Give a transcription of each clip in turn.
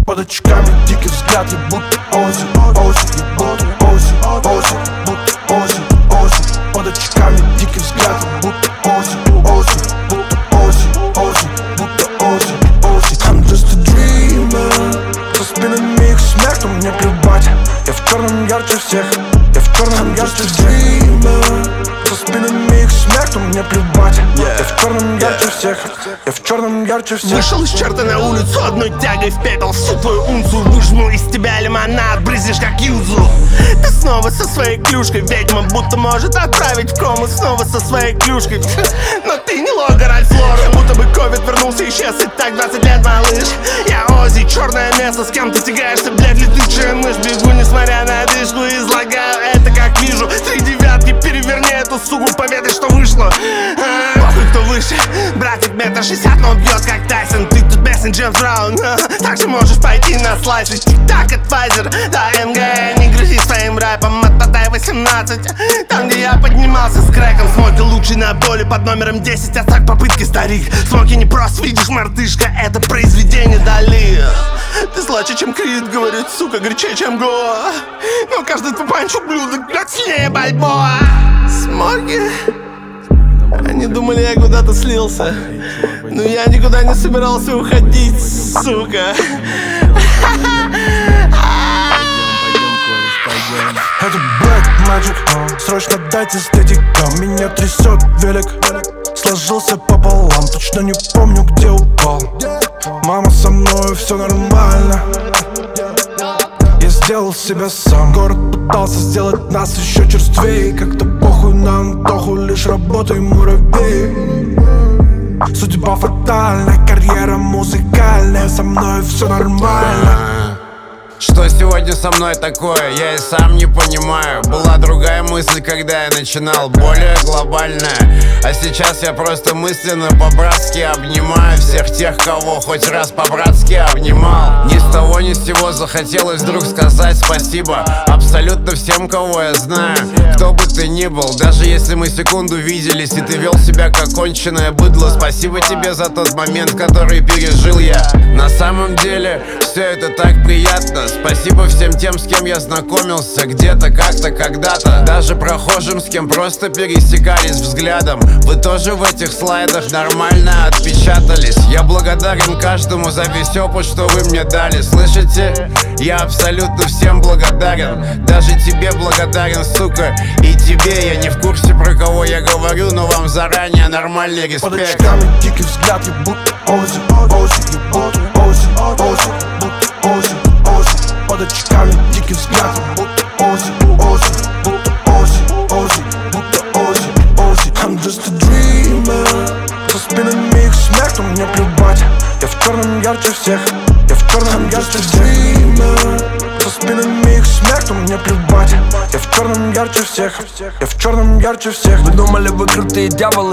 Под очками дикий взгляд, я будто Ози, Ози, я будто Ози, Ози, будто Ози, Ози. Под очками дикий взгляд, я будто Ози, Ози, будто Ози, Ози, будто Ози, Ози. I'm just a dreamer. За спинами их смерть, но мне плевать. Я в черном ярче всех, я в черном ярче dreamer. За спинами их смерть, но мне плевать. Я в черном ярче всех, я в черном ярче всех. Вышел из черта на улицу, одной тягой в пепел всю твою унцию. Выжму из тебя лимонад, брызнешь как юзу. Ты снова со своей клюшкой, ведьма будто может отправить в кому. Снова со своей клюшкой, но ты не Логан Альфлор. Будто бы ковид вернулся, исчез, и так 20 лет, малыш. Я Ози, черное место, с кем ты тягаешься, блядь, летучая мышь. Бегу, несмотря на одышку, излагаю это как вижу. 3 девятки, переверни эту сугу, поведай, что вышло. Похуй, кто выше, братик 1,60 м, но бьет как Тайсон. Ты тут Бессин, Джеймс Браун, также можешь пойти на слайсы. Тик-так от Pfizer до МГ. Не грызи своим рэпом, отдай 18. Там, где я поднимался с крэком. Смоки лучший на доле под номером 10. Оставь попытки, старик. Смоки не просто, видишь, мартышка, это произведение Дали. Ты злаче, чем Крид, говорит, сука, горячее, чем Гоа. Но каждый твой панч ублюдок, блядь, сильнее Бальбоа. Смоки, они думали, я куда-то слился, но я никуда не собирался уходить, сука. Это Black Magic, срочно дайте стетика. Меня трясет велик, сложился пополам. Точно не помню, где упал. Мама со мной, все нормально. Я сделал себя сам. Город пытался сделать нас еще черствее. Как-то похуй на Антоху, лишь работай, муравей. Судьба фатальная, карьера музыкальная. Со мной все нормально. Что сегодня со мной такое, я и сам не понимаю. Была другая мысль, когда я начинал, более глобальная. А сейчас я просто мысленно по-братски обнимаю всех тех, кого хоть раз по-братски обнимал. Ни с того ни с сего захотелось вдруг сказать спасибо абсолютно всем, кого я знаю. Кто бы ты ни был, даже если мы секунду виделись и ты вел себя как конченое быдло. Спасибо тебе за тот момент, который пережил я. На самом деле, все это так приятно. Спасибо всем тем, с кем я знакомился где-то, как-то, когда-то. Даже прохожим, с кем просто пересекались взглядом. Вы тоже в этих слайдах нормально отпечатались. Я благодарен каждому за весь опыт, что вы мне дали. Слышите? Я абсолютно всем благодарен. Даже тебе благодарен, сука. И тебе, я не в курсе, про кого я говорю, но вам заранее нормальный респект. Под очками дикий взгляд, я будто Ози, Ози, я будто Ози, Ози, будто Ози, Ози. Под очками дикий взгляд, я будто Ози, Ози, будто Ози, Ози, будто Ози, Ози. I'm just a dreamer. За спинами их смерть, но мне плевать. Я в черном ярче всех, я в черном ярче dreamer. За спинами их смерть, но мне плевать. Я в черном ярче всех, я в черном ярче всех. Вы думали, вы крутые дьяволы?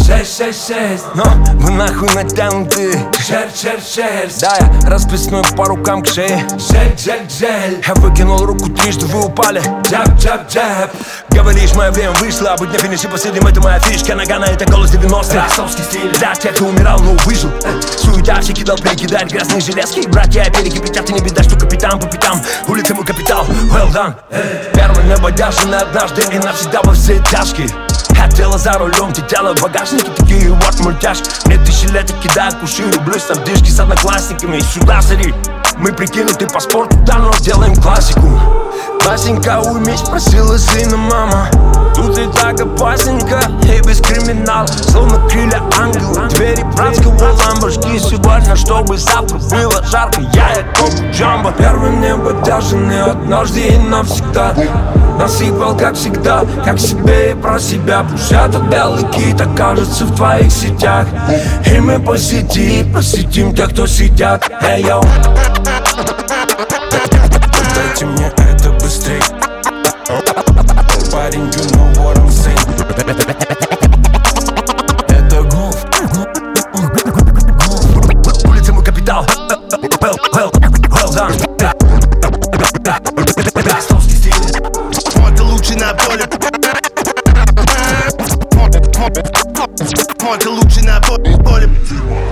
666. Но вы нахуй натянутые. Шерсть. Да, я расписной по рукам к шее. Жель. Я выкинул руку трижды, вы упали. Джаб. Говоришь, мое время вышло, а быть на финише последним — это моя фишка. Нагана — это голос 90-х. Расовский стиль. Для тех, кто умирал, но выжил. Суетящий кидал прикидать грязные железки. Братья перекипятят, и не беда, что капитан по пятам. Улица мой капитал, well done. Первый небодяжный однажды и навсегда во все тяжкие. Я тело за рулем, ты тело в багажнике, такие вот мультяшки. Мне тысячелетия кидают куши, рублюсь на дышке с одноклассниками. Сюда зри, мы прикинуты по спорту, да, но делаем классику. Басенька, уймись, просила сына мама. Тут и так опасненько, и без криминала, словно крылья ангела. Двери братского ламборджини сегодня, чтобы завтра было жарко. Я коп джамбо. Первый небодяжный однажды и навсегда. Насыпал, как всегда, как себе и про себя. Пусть этот белый кит окажется в твоих сетях. И мы посетим тех, кто сидят. Эй, йоу. Дайте мне это быстрей. Парень, you know what I'm saying. Это гуф. Улица мой капитал. Well done. Расовский стиль. Мой ты лучший на поле. Мой ты лучший на поле.